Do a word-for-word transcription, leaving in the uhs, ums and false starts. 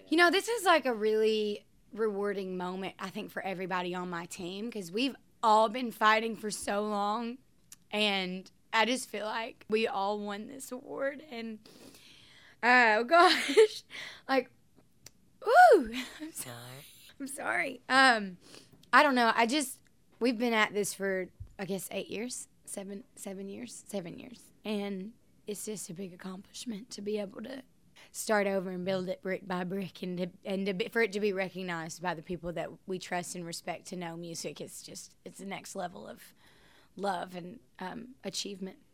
You know, this is like a really rewarding moment, I think, for everybody on my team because we've all been fighting for so long, and I just feel like we all won this award, and oh gosh, like, ooh, I'm sorry, I'm sorry. Um, I don't know. I just we've been at this for I guess eight years, seven, seven years, seven years, and it's just a big accomplishment to be able to start over and build it brick by brick, and to, and to be, for it to be recognized by the people that we trust and respect to know music. It's just it's the next level of love and um, achievement.